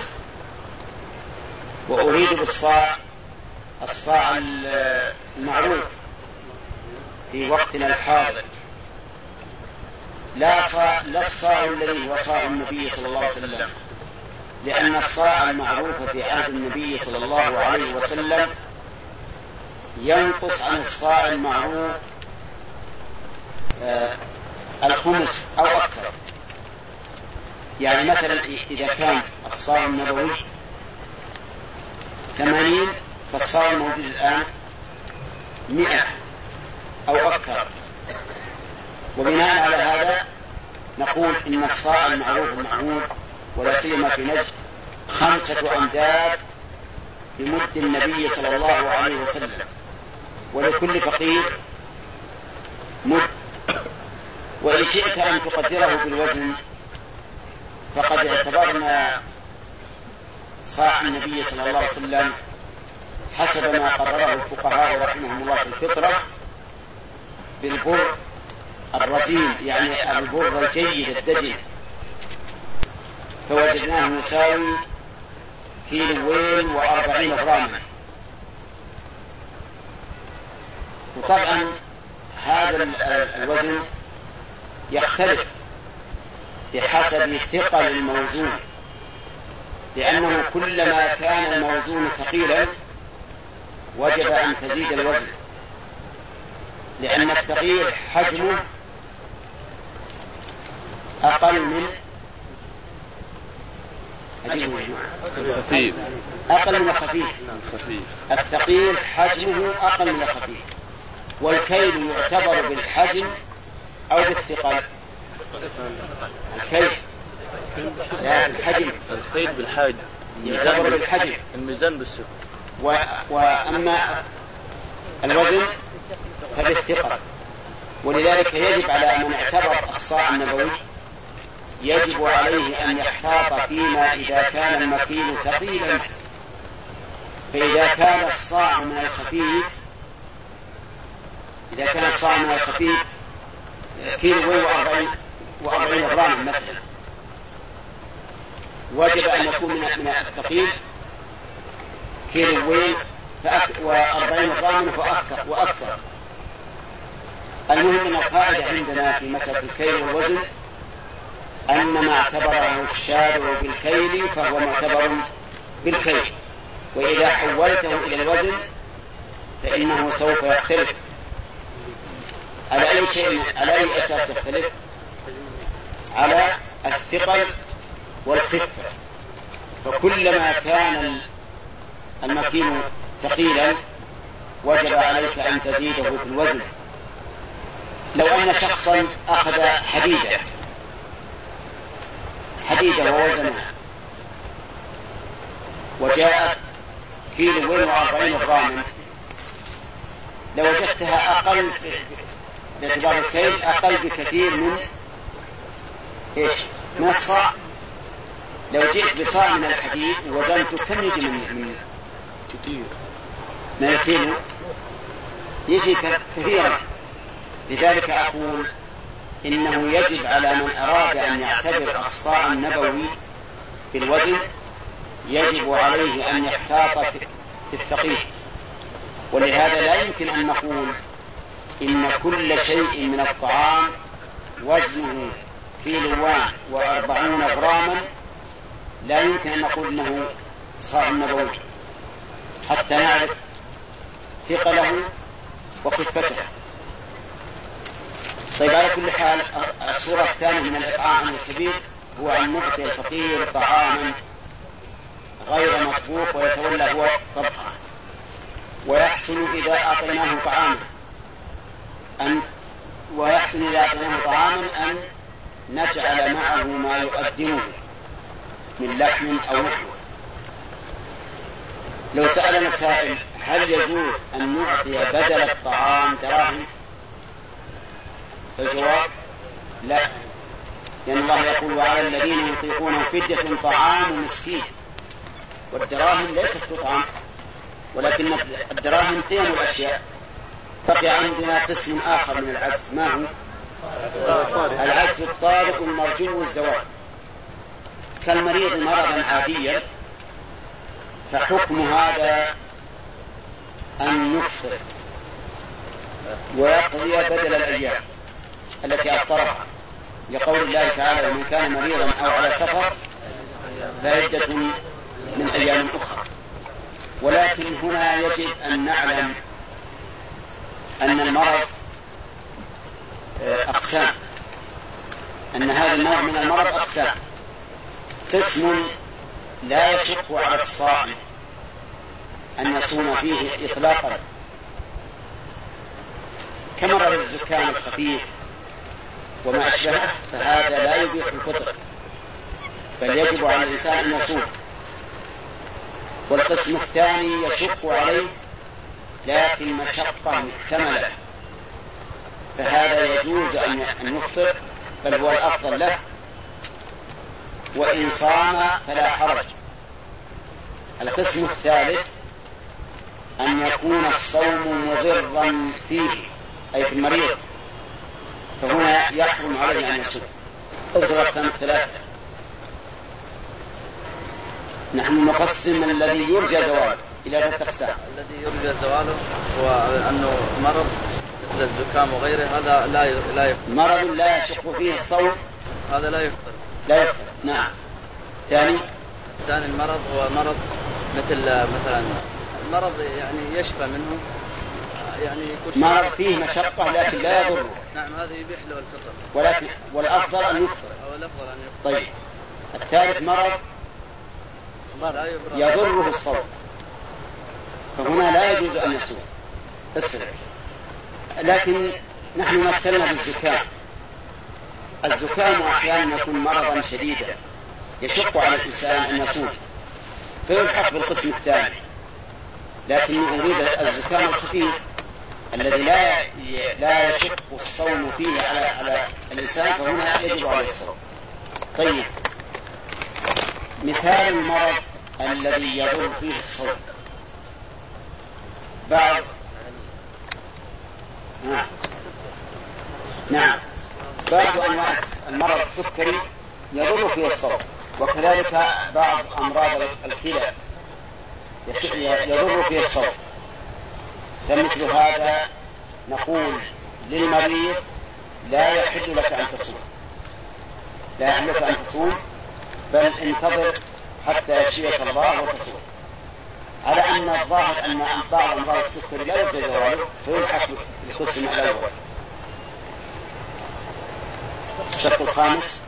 وأريد بالصاع الصاع المعروف في وقتنا الحاضر، لا صاع لا الصاع الذي هو صاع النبي صلى الله عليه وسلم، لأن الصاع المعروف في عهد النبي صلى الله عليه وسلم ينقص عن الصاع المعروف آه الخمس أو أكثر. يعني مثلا إذا كان الصاع النبوي ثمانين، فالصاع الموجود الآن مئة أو أكثر. وبناء على هذا نقول إن الصاع المعروف المعهود ولا سيما في نجد خمسة أمداد بمد النبي صلى الله عليه وسلم، ولكل فقير مد. وإن شئت أن تقدره بالوزن فقد اعتبرنا صاع النبي صلى الله عليه وسلم حسب ما قرره الفقهاء رحمهم الله في الفطرة بالبر الرزين، يعني البر الجيد الدجن، فوجدناه يساوي كيلوين وأربعين غراما. وطبعا هذا الوزن يختلف بحسب ثقل الموزون، لأنه كلما كان الموزون ثقيلا وجب أن تزيد الوزن، لأن الثقيل حجمه أقل من الخفيف. أقل من الخفيف. الخفيف. الثقيل حجمه أقل من الخفيف. والكيل يعتبر بالحجم أو بالثقل؟ الكيل لا بالحجم. الكيل بالحجم. يعتبر بالحجم. الميزان بالثقل. و... وأما الوزن فبالثقل. ولذلك يجب على من اعتبر الصاع النبوي يجب عليه أن يحتاط فيما إذا كان المكيل ثقيلا. فإذا كان الصاع من الخفيف إذا كان الصاع من الخفيف كيلو وأربعين وأربعين غرام مثلا، وجب أن يكون من الثقيل كيلوين وأربعين غراما فأكثر وأكثر. المهم أن القاعدة عندنا في مسألة الكيل والوزن أن ما اعتبره الشارع بالكيل فهو معتبر بالكيل، وإذا حولته إلى الوزن فإنه سوف يختلف. على أي شيء على أي أساس يختلف؟ على الثقل والخفة. فكلما كان المكيل ثقيلا وجب عليك أن تزيده في الوزن. لو أن شخصا أخذ حديدة حديدة ووزنها وجاءت كيلو وأربعين غراما لوجدتها أقل باعتبار الكيل أقل بكثير من إيش؟ من الصاع. لو جئت بصاع من الحديد ووزنته كم يجي من من كثير من الكيلو؟ يجي كثيرا. لذلك أقول إنه يجب على من أراد أن يعتبر الصاع النبوي بالوزن يجب عليه أن يحتاط في الثقيل. ولهذا لا يمكن أن نقول إن كل شيء من الطعام وزنه كيلوان وأربعون غراما لا يمكن أن نقول إنه صاع نبوي حتى نعرف ثقله وخفته. طيب على كل حال الصورة الثانية من الإطعام عن الكبير هو أن نعطي الفقير طعاما غير مطبوخ ويتولى هو طبخه. ويحسن إذا أعطيناه طعاما أن ويحسن إذا أعطيناه طعاما أن نجعل معه ما يقدمه من لحم أو نحوه. لو سألنا سائل هل يجوز أن نعطي بدل الطعام دراهم؟ الجواب لا، لأن الله يقول وعلى الذين يطيقونه فدية طعام مسكين. والدراهم ليست طعام، ولكن الدراهم قيم الأشياء. بقي عندنا قسم آخر من العجز، ما هو؟ العجز الطارئ المرجو الزوال. كالمريض مرضا عاديا فحكم هذا أن يفطر ويقضي بدل الأيام التي أفطرها، لقول الله تعالى ومن كان مريضا أو على سفر فعدة من أيام أخرى. ولكن هنا يجب أن نعلم أن المرض أقسام، أن هذا النوع من المرض أقسام. قسم لا يشق على الصائم أن يصوم فيه إطلاقا كمرض الزكام الخفيف وما أشبهه، فهذا لا يبيح الفطر بل يجب على الإنسان أن يصوم. والقسم الثاني يشق عليه لكن مشقة محتملة، فهذا يجوز أن يفطر بل هو الأفضل له، وإن صام فلا حرج. القسم الثالث أن يكون الصوم مضرا فيه أي في المريض، فهنا يحرم عليه أن يصوم. اذكر الأقسام الثلاثة. نحن نقسم الذي يرجى زواله إلى ثلاثة أقسام. الذي يرجى زواله هو أنه مرض مثل الزكام وغيره، هذا لا لا يفطر. مرض لا يشق فيه الصوم هذا لا يفطر. لا يفطر. نعم. ثاني ثاني المرض هو مرض مثل مثلا المرض يعني يشفى منه، يعني مرض فيه مشقة لكن لا يضر نعم هذا يبيح له الفطر. ولكن والأفضل أن يفطر. أو الأفضل أن يفطر. طيب الثالث مرض يضره الصوم، فهنا لا يجوز أن يصوم اسرع. لكن نحن مثلنا بالزكام. الزكام أحيانا يكون مرضا شديدا يشق على الإنسان أن يصوم فيلحق بالقسم الثاني، لكن أريد الزكام الخفيف الذي لا لا يشق الصوم فيه على على الإنسان، فهنا يجب عليه الصوم. طيب مثال المرض الذي يضر فيه الصوم بعض نعم نعم بعض أنواع المرض السكري يضر فيه الصوم، وكذلك بعض أمراض الكلى يضر فيه الصوم. فمثل هذا نقول للمريض لا يحل لك أن تصوم، لا يحل لك أن تصوم، بل انتظر حتى يشفيك الله وتصوم، على أن الظاهر أن بعض أمراض السكر لا يوجد ذلك فيلحق بالقسم الأول. الشق الخامس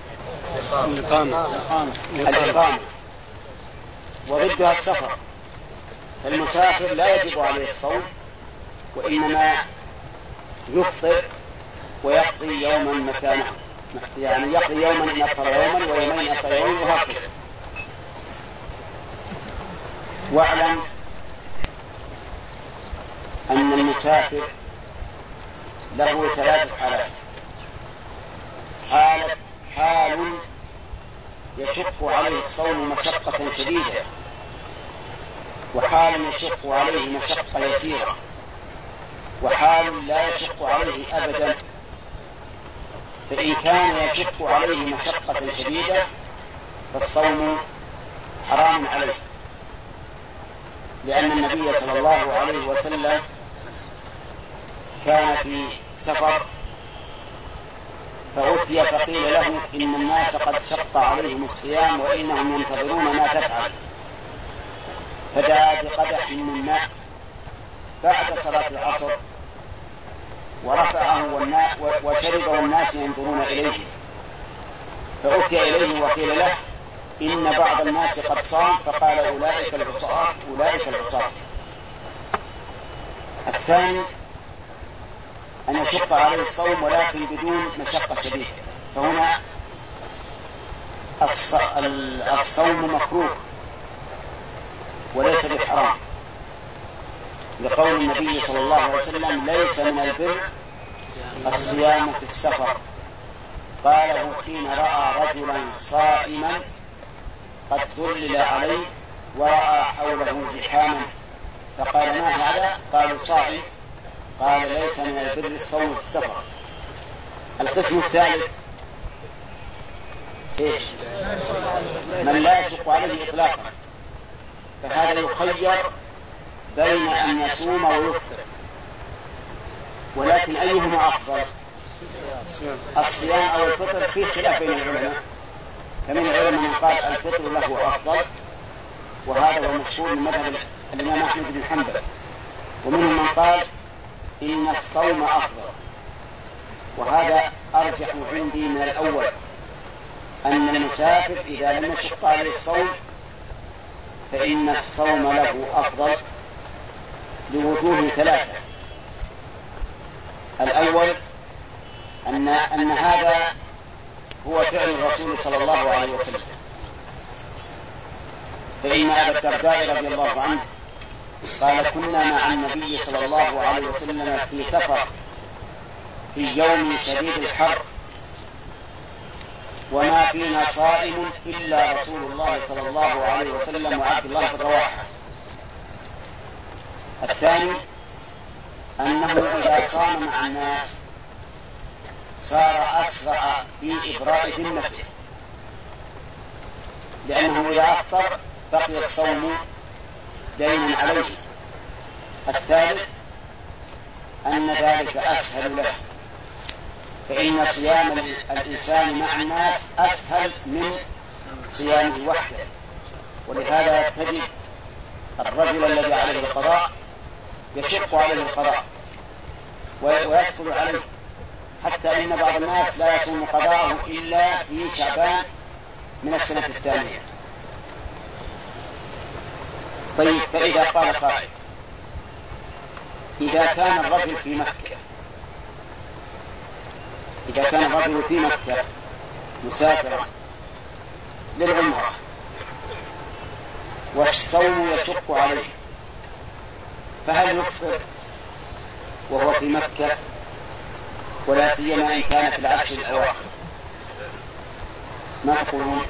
الإقامة وضدها السفر. فالمسافر لا يجب عليه الصوم، وإنما يفطر ويقضي يوما مكانه، يعني يقضي يوما إن أفطر يوما ويومين إن أفطر يوما وهكذا. واعلم أن المسافر له ثلاث حالات: حالة حال يشق عليه الصوم مشقة شديدة، وحال يشق عليه مشقة يسيرة، وحال لا يشق عليه أبدا. فإن كان يشق عليه مشقة شديدة فالصوم حرام عليه، لأن النبي صلى الله عليه وسلم كان في سفر فأتي فقيل له إن الناس قد شق عليهم الصيام وإنهم ينتظرون ما تفعل، فدعا بقدح من ماء بعد صلاة العصر ورفعه وشرب والناس ينظرون إليه، فأتي إليه وقيل له إن بعض الناس قد صام، فقال أولئك العصاة أولئك العصاة. الثاني أن يشق عليه الصوم ولكن بدون مشقة شديدة، فهنا الصوم مكروه وليس بحرام، لقول النبي صلى الله عليه وسلم ليس من البر الصيام في السفر. قاله حين رأى رجلا صائما قد ظلل عليه ورأى حوله زحاما فقال ما هذا؟ قالوا صائم. قال ليس من البر الصوم في السفر. القسم الثالث إيش؟ من لا يشق عليه إطلاقا، فهذا يخير بين أن يصوم ويفطر، ولكن أيهما أفضل؟ الصيام أو الفطر في خلاف بين العلماء، فمن العلماء من قال الفطر له أفضل، وهذا هو المشهور من مذهب الإمام أحمد بن حنبل، ومنهم من قال إن الصوم أفضل، وهذا أرجح عندي من الأول، أن المسافر إذا لم يشق عليه الصوم فإن الصوم له أفضل لوجوه ثلاثة. الأول أن, أن هذا هو فعل الرسول صلى الله عليه وسلم، فإن أبا الدرداء رضي الله عنه قال كنا مع النبي صلى الله عليه وسلم في سفر في يوم شديد الحر وما فينا صائم إلا رسول الله صلى الله عليه وسلم وعبد الله بن رواحة. الثاني أنه إذا صام مع الناس صار أسرع في إبراء ذمته، لأنه إذا أفطر بقي الصوم دينا عليه. الثالث أن ذلك أسهل له، فإن صيام الإنسان مع الناس أسهل من صيامه وحده، ولهذا تجد الرجل الذي عليه القضاء يشق عليه القضاء ويدخل عليه، حتى إن بعض الناس لا يصوم قضاءه إلا في شعبان من السنة الثانية. طيب، فإذا قال قائل: إذا كان الرجل في مكة إذا كان الرجل في مكة مسافرا للعمرة والصوم يشق عليه، فهل يفطر وهو في مكة، ولا سيما إن كان في العشر الأواخر؟ ما تقولون؟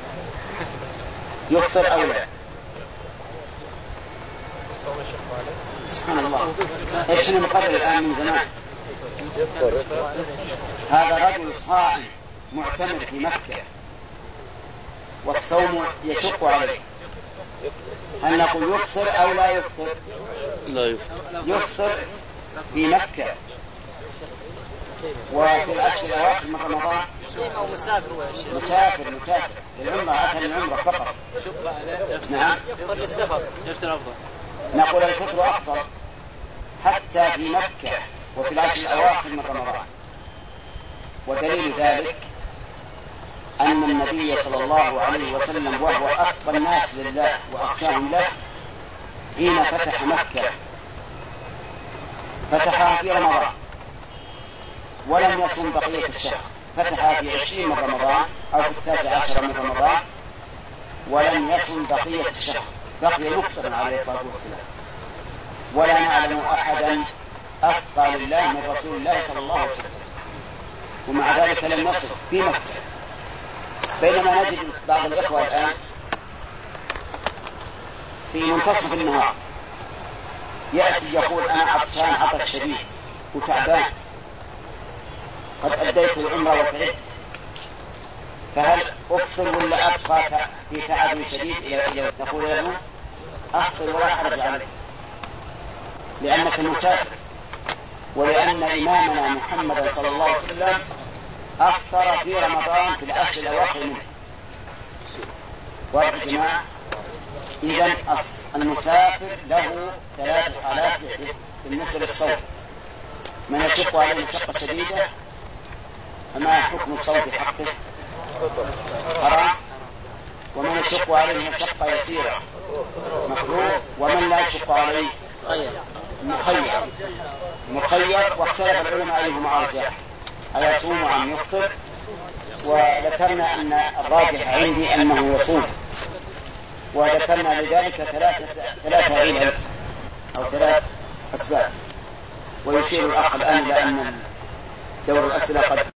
يفطر أو لا؟ سبحان الله، ايش نقرر الآن من زمان؟ هذا رجل صائم معتمر في مكة والصوم يشق عليه، هل نقول يفطر أو لا يفطر؟ لا يفطر. يفطر في مكة وفي العشر الأواخر من رمضان. أو مسافر مسافر مسافر للعمرة، أتى للعمرة فقط. نعم، يفطر للسفر. يفطر أفضل. نقول الفطر أفضل حتى في مكة وفي العشر الأواخر من رمضان. ودليل ذلك أن النبي صلى الله عليه وسلم وهو أتقى الناس لله وأخشاهم له حين فتح مكة فتحها في رمضان ولم يصم بقية الشهر، فتحها في عشرين من رمضان أو في التاسع عشر من رمضان ولم يصم بقية الشهر، بقي مفطرا عليه الصلاة والسلام. ولا نعلم أحدا أتقى لله من رسول الله صلى الله عليه وسلم، ومع ذلك لم يصم في مكة. بينما نجد بعض الإخوة الآن في منتصف النهار يأتي يقول: أنا عطشان عطش شديد وتعبان، قد أديت العمرة وتعبت، فهل أفطر ولا أبقى في تعب شديد؟ إلى نقول له: أفطر ولا حرج عليك، لأنك مسافر، ولأن إمامنا محمد صلى الله عليه وسلم أفطر في رمضان في العشر الأواخر منه. واضح يا جماعة؟ إذن المسافر له ثلاث حالات بالنسبة للصوم: من يشق عليه مشقة شديدة فما حكم الصوم في حقه؟ حرام. ومن يشق عليه مشقة يسيرة مكروه. ومن لا يشق عليه مخير مخير واختلف العلماء أيهما أرجح، أيصوم أم يفطر؟ وذكرنا أن الراجح عندي أنه يصوم، وذكرنا لذلك ثلاثة ثلاثة علل أو ثلاث أسباب. ويشير الأخ الآن إلى أن دور الأسئلة قد